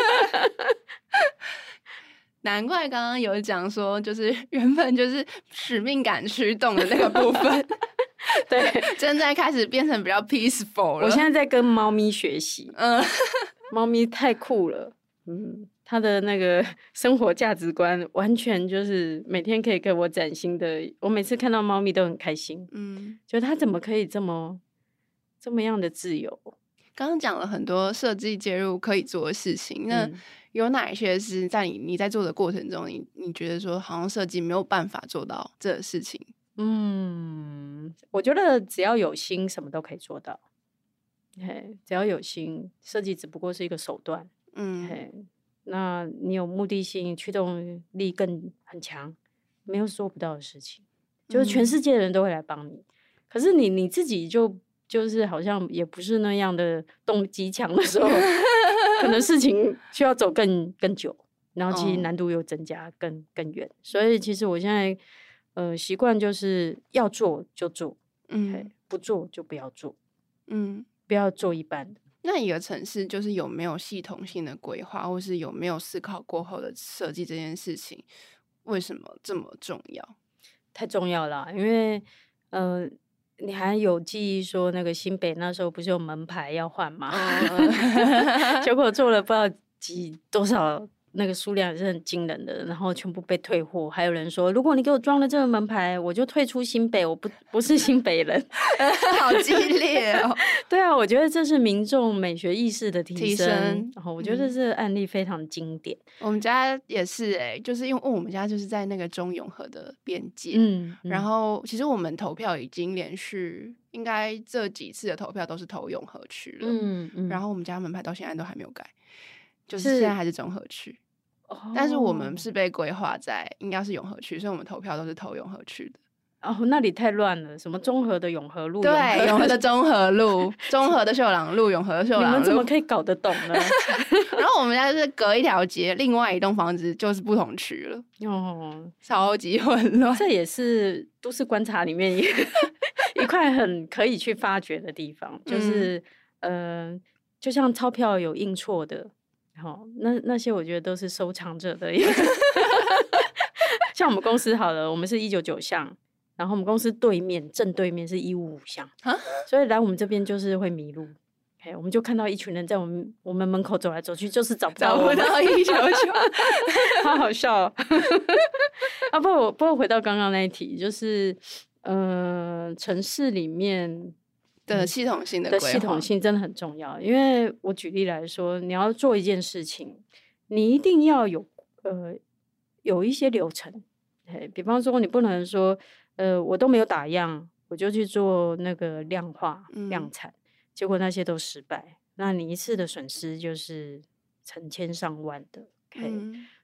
难怪刚刚有讲说，就是原本就是使命感驱动的那个部分， 对， 现在开始变成比较 peaceful 了。 我现在在跟猫咪学习，猫咪太酷了，它的那个生活价值观完全就是每天可以给我崭新的，我每次看到猫咪都很开心，觉得它怎么可以这么样的自由。 刚刚讲了很多设计介入可以做的事情，那有哪一些是在你在做的过程中，你觉得说好像设计没有办法做到这个事情？ 我觉得只要有心，什么都可以做到。只要有心，设计只不过是一个手段。那你有目的性，驱动力很强，没有做不到的事情。就是全世界的人都会来帮你，可是你自己就是好像也不是那样的动机强的时候，可能事情需要走更久，然后其实难度又增加更远。所以其实我现在习惯就是要做就做，不做就不要做，不要做一半的。 那一个城市就是有没有系统性的规划，或是有没有思考过后的设计这件事情，为什么这么重要？ 太重要了，因为你还有记忆说那个新北那时候不是有门牌要换吗？结果做了不知道多少，那个数量也是很惊人的，然后全部被退货。还有人说，如果你给我装了这个门牌，我就退出新北，我不是新北人。 好激烈哦！ 对啊，我觉得这是民众美学意识的提升。然后我觉得这个案例非常经典。 我们家也是就是因为我们家就是在那个中永和的边界，然后其实我们投票已经连续应该这几次的投票都是投永和区了，然后我们家门牌到现在都还没有改，就是现在还是中和区。但是我们是被规划在应该是永和区，所以我们投票都是投永和区的。 那里太乱了，什么中和的永和路， 对，永和的中和路，中和的秀朗路，永和的秀朗路， 你们怎么可以搞得懂呢？ 然后我们家就是隔一条街，另外一栋房子就是不同区了，超级混乱。 这也是都市观察里面一块很可以去发掘的地方，就是就像钞票有印错的。那些我觉得都是收藏者的像我们公司好了，我们是199巷，然后我们公司正对面是155巷，所以来我们这边就是会迷路。我们就看到一群人在我们门口走来走去，就是找不到 199， 好好笑不过回到刚刚那一题，就是城市里面的系统性的规划， 系统性真的很重要。因为我举例来说，你要做一件事情，你一定要有一些流程。比方说，你不能说我都没有打样，我就去做那个量化量产，结果那些都失败，那你一次的损失就是成千上万的。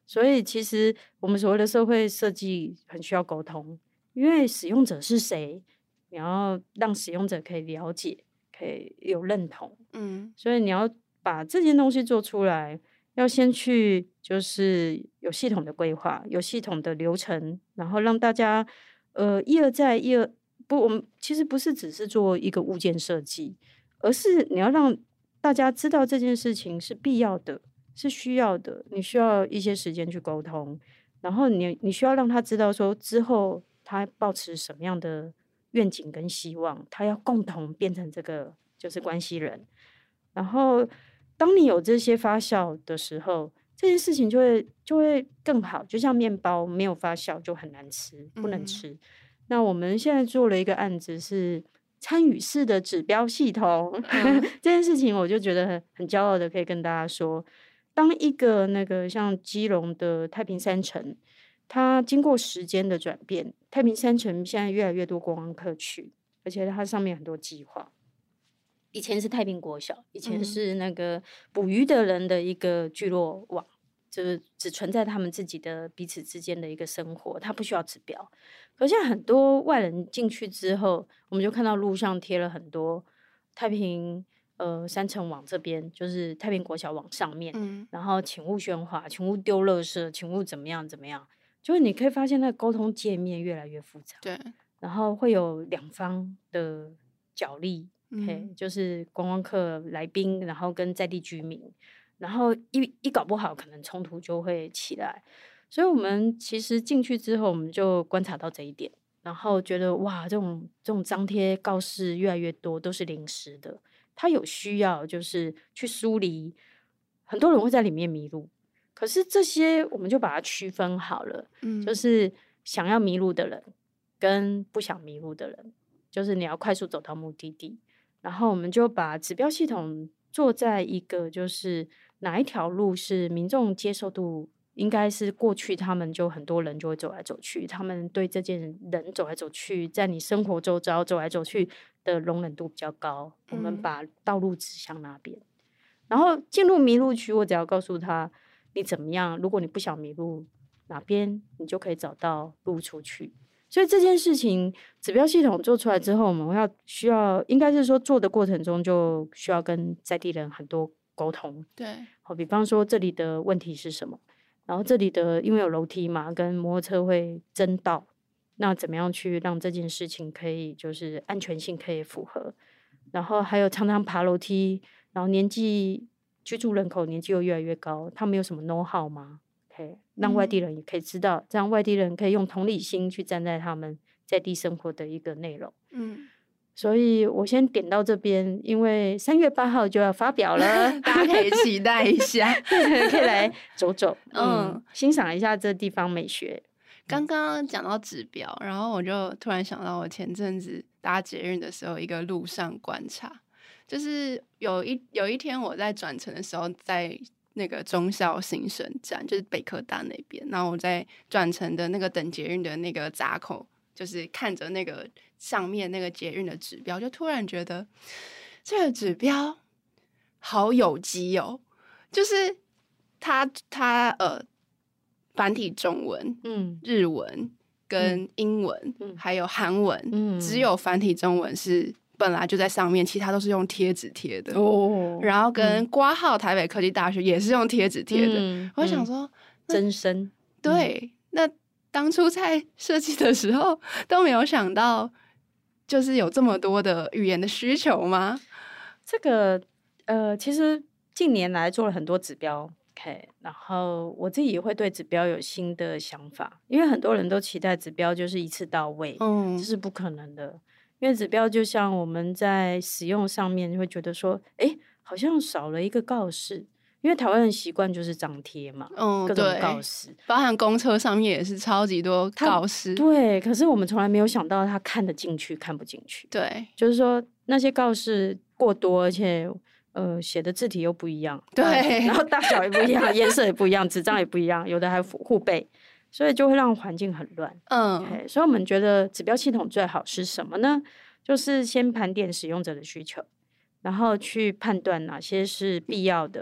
所以其实我们所谓的社会设计很需要沟通，因为使用者是谁，你要让使用者可以了解，可以有认同，所以你要把这件东西做出来，要先去就是有系统的规划，有系统的流程，然后让大家一而再不，我们其实不是只是做一个物件设计，而是你要让大家知道这件事情是必要的，是需要的，你需要一些时间去沟通，然后你需要让他知道说之后他抱持什么样的愿景跟希望，他要共同变成这个就是关系人。然后当你有这些发酵的时候，这件事情就会更好。就像面包没有发酵就很难吃，不能吃。那我们现在做了一个案子是参与式的指标系统，这件事情我就觉得很骄傲的可以跟大家说，当一个那个像基隆的太平山城，它经过时间的转变，太平山城现在越来越多观光客去，而且它上面很多计划。以前是太平国小，以前是那个捕鱼的人的一个聚落网，就是只存在他们自己的彼此之间的一个生活，它不需要指标。可是现在很多外人进去之后，我们就看到路上贴了很多太平山城网这边，就是太平国小网上面，然后请勿喧哗，请勿丢垃圾，请勿怎么样怎么样。就是你可以发现，那个沟通界面越来越复杂， 对， 然后会有两方的角力。就是观光客来宾，然后跟在地居民，然后一搞不好，可能冲突就会起来。所以我们其实进去之后，我们就观察到这一点，然后觉得哇，这种张贴告示越来越多，都是临时的。他有需要就是去梳理，很多人会在里面迷路，可是这些我们就把它区分好了，就是想要迷路的人跟不想迷路的人，就是你要快速走到目的地。然后我们就把指标系统做在一个就是哪一条路是民众接受度，应该是过去他们就很多人就会走来走去，他们对这件人走来走去，在你生活周遭走来走去的容忍度比较高，我们把道路指向那边。然后进入迷路区，我只要告诉他你怎么样，如果你不想迷路，哪边你就可以找到路出去。所以这件事情指标系统做出来之后，我们需要应该是说做的过程中就需要跟在地人很多沟通。 对， 好，比方说这里的问题是什么，然后这里的因为有楼梯嘛，跟摩托车会争道，那怎么样去让这件事情可以就是安全性可以符合，然后还有常常爬楼梯，然后居住人口年纪又越来越高，他们有什么 know how 吗？让外地人也可以知道，这样外地人可以用同理心去站在他们在地生活的一个内容。所以我先点到这边，因为3月8号就要发表了， 大家可以期待一下， 可以来走走，欣赏一下这地方美学。 刚刚讲到指标，然后我就突然想到我前阵子搭捷运的时候一个路上观察，就是有一天我在转乘的时候，在那个忠孝新生站，就是北科大那边，然后我在转乘的那个等捷运的那个闸口，就是看着那个上面那个捷运的指标，就突然觉得这个指标好有机哦，就是它繁体中文、日文跟英文、还有韩文，只有繁体中文是本来就在上面，其他都是用贴纸贴的。然后跟括号台北科技大学也是用贴纸贴的。我想说， 真身对，那当初在设计的时候都没有想到，就是有这么多的语言的需求吗？ 这个其实近年来做了很多指标。然后我自己也会对指标有新的想法，因为很多人都期待指标就是一次到位，这是不可能的。因为指标就像我们在使用上面会觉得说，好像少了一个告示，因为台湾人习惯就是张贴嘛，各种告示， 包含公车上面也是超级多告示。 对，可是我们从来没有想到他看得进去，看不进去。 对， 就是说那些告示过多，而且写的字体又不一样， 对， 然后大小也不一样，颜色也不一样，纸张也不一样，有的还互背，所以就会让环境很乱。所以我们觉得指标系统最好是什么呢？就是先盘点使用者的需求，然后去判断哪些是必要的，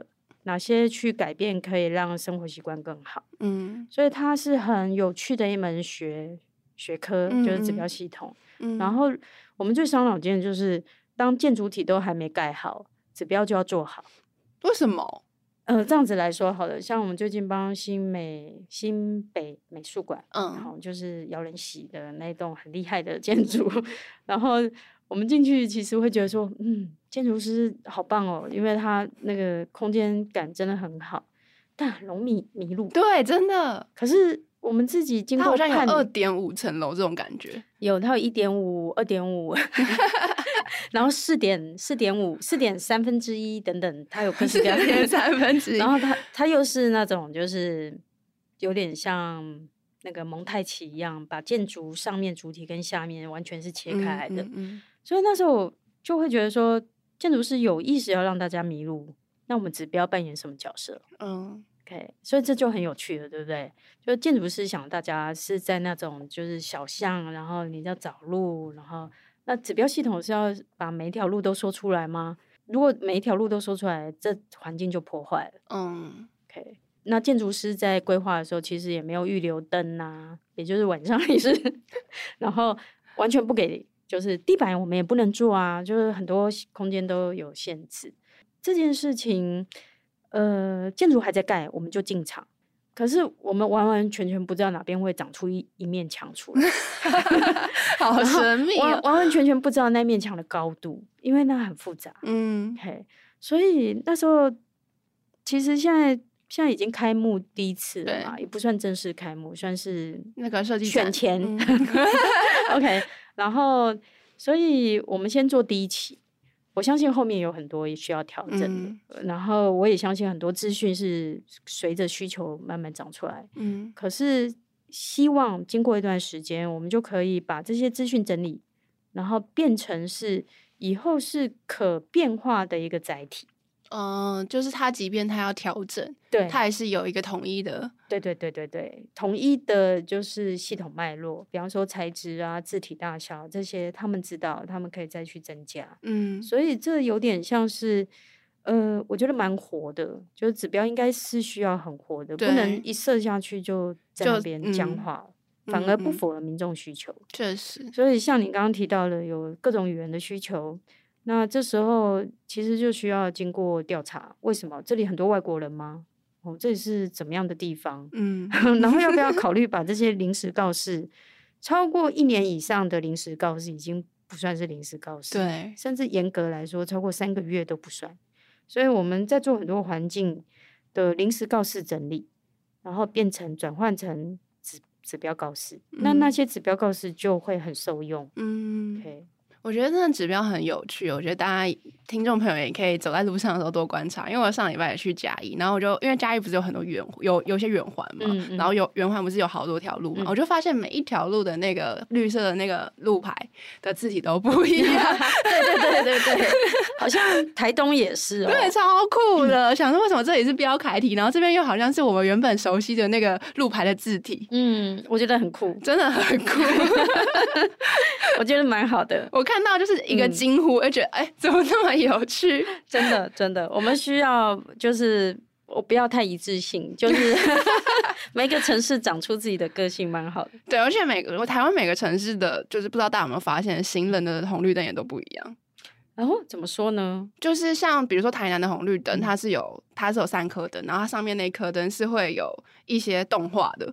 哪些去改变可以让生活习惯更好。所以它是很有趣的一门学科，就是指标系统。然后我们最伤脑筋的就是当建筑体都还没盖好，指标就要做好。 为什么？ 这样子来说好了，像我们最近帮新北美术馆，然后就是姚仁喜的那栋很厉害的建筑，然后我们进去其实会觉得说，建筑师好棒哦，因为他那个空间感真的很好，但很容易迷路。 对，真的。 可是我们自己经过它好像有2.5层楼这种感觉， 它有1.5、2.5，然后4.5、4.3分之一等等，它有各式各样的 1/3。 然后它又是那种就是有点像那个蒙太奇一样，把建筑上面主体跟下面完全是切开来的。所以那时候就会觉得说，建筑师有意识要让大家迷路，那我们指标扮演什么角色？OK， 所以这就很有趣了，对不对？就建筑师想大家是在那种就是小巷，然后你要找路，然后那指标系统是要把每一条路都说出来吗？如果每一条路都说出来，这环境就破坏了。OK， 那建筑师在规划的时候，其实也没有预留灯啊，也就是晚上也是，然后完全不给，就是地板我们也不能做啊，就是很多空间都有限制。这件事情。建筑还在盖，我们就进场。可是我们完完全全不知道哪边会长出一面墙出来， 好神秘完完全全不知道那面墙的高度，因为那很复杂。所以那时候其实现在已经开幕第一次了嘛，也不算正式开幕，算是那个设计选前。OK， 然后所以我们先做第一期。我相信后面有很多需要调整的，然后我也相信很多资讯是随着需求慢慢长出来。可是希望经过一段时间，我们就可以把这些资讯整理，然后变成是以后是可变化的一个载体。 就是它即便它要调整， 对， 它还是有一个统一的。 对，统一的就是系统脉络，比方说材质啊、字体大小这些，他们知道，他们可以再去增加。所以这有点像是，我觉得蛮活的，就是指标应该是需要很活的，不能一设下去就在那边僵化，反而不符合民众需求。 确实， 所以像你刚刚提到的，有各种语言的需求。那这时候其实就需要经过调查，为什么这里很多外国人吗？这里是怎么样的地方？然后要不要考虑把这些临时告示，超过1年以上的临时告示已经不算是临时告示， 对， 甚至严格来说，超过3个月都不算。所以我们在做很多环境的临时告示整理，然后转换成指标告示，那些指标告示就会很受用。Okay， 我觉得这个指标很有趣，我觉得大家听众朋友也可以走在路上的时候多观察，因为我上礼拜也去嘉义，然后我就因为嘉义不是有很多有些圆环嘛，然后圆环不是有好多条路嘛，我就发现每一条路的那个绿色的那个路牌的字体都不一样。 对，好像台东也是对，超酷的。想说为什么这里是标楷体，然后这边又好像是我们原本熟悉的那个路牌的字体。 我觉得很酷， 真的很酷。 我觉得蛮好的。 我看到就是一个惊呼，而觉得怎么那么有趣？ 真的，我们需要就是我不要太一致性，就是每个城市长出自己的个性，蛮好的。 对，而且台湾每个城市的，就是不知道大家有没有发现，行人的红绿灯也都不一样。 然后怎么说呢？ 就是像比如说台南的红绿灯，它是有3颗灯，然后它上面那颗灯是会有一些动画的。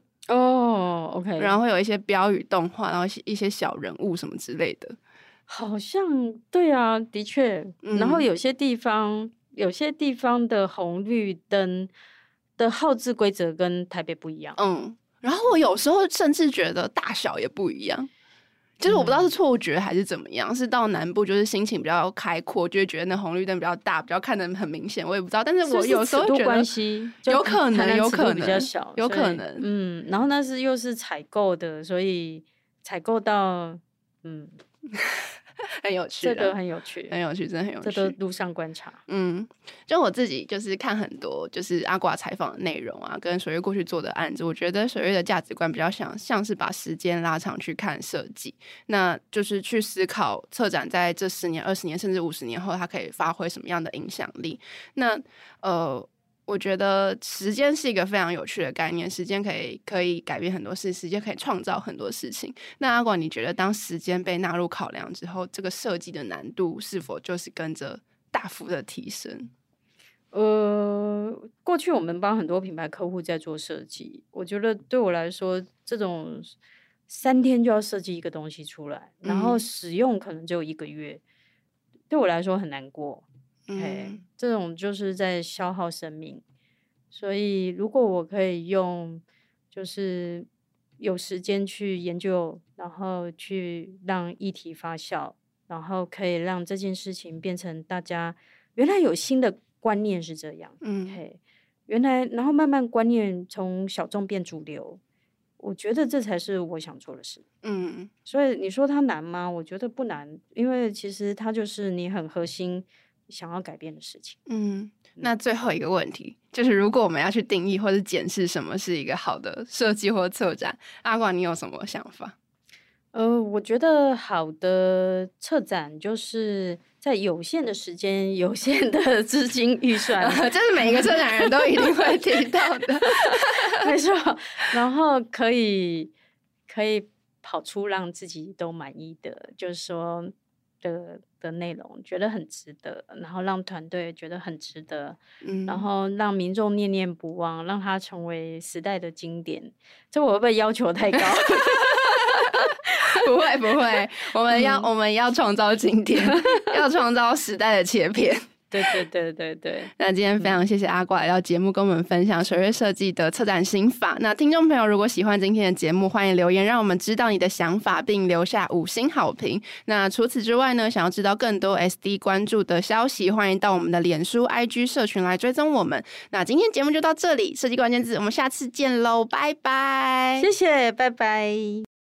OK， 然后会有一些标语动画，然后一些小人物什么之类的。 好像对啊，的确。然后有些地方的红绿灯的号志规则跟台北不一样。 然后我有时候甚至觉得大小也不一样。就是我不知道是错觉还是怎么样，是到南部就是心情比较开阔，就会觉得那红绿灯比较大，比较看得很明显。我也不知道，但是我有时候觉得关系有可能比较小， 有可能。 然后那是又是采购的，所以采购到很有趣， 这个很有趣， 很有趣，真的很有趣。 这都路上观察。 就我自己就是看很多就是阿瓜采访的内容啊，跟水月过去做的案子，我觉得水月的价值观比较像是把时间拉长去看设计，那就是去思考策展在这10年、20年甚至50年后，它可以发挥什么样的影响力。那我觉得时间是一个非常有趣的概念，时间可以改变很多事，时间可以创造很多事情。那阿广，你觉得当时间被纳入考量之后，这个设计的难度是否就是跟着大幅的提升？ 过去我们帮很多品牌客户在做设计，我觉得对我来说，这种3天就要设计一个东西出来，然后使用可能只有1个月，对我来说很难过。这种就是在消耗生命。所以如果我可以用就是有时间去研究，然后去让议题发酵，然后可以让这件事情变成大家原来有新的观念是这样，原来然后慢慢观念从小众变主流，我觉得这才是我想做的事。所以你说它难吗？我觉得不难，因为其实它就是你很核心想要改变的事情。 那最后一个问题就是，如果我们要去定义或者检视什么是一个好的设计或策展，阿广你有什么想法？ 我觉得好的策展就是在有限的时间、有限的资金预算， 这是每一个策展人都一定会提到的， 没错。然后可以跑出让自己都满意的，就是说的内容，觉得很值得，然后让团队觉得很值得，然后让民众念念不忘，让它成为时代的经典。这我会不会要求太高？ 不会，我们要创造经典，要创造时代的切片。 对。 那今天非常谢谢阿广来到节目跟我们分享水月设计的策展心法。那听众朋友如果喜欢今天的节目，欢迎留言让我们知道你的想法，并留下5星好评。那除此之外呢，想要知道更多 SD 关注的消息，欢迎到我们的脸书 IG 社群来追踪我们。那今天节目就到这里，设计关键字我们下次见喽，拜拜。 谢谢，拜拜。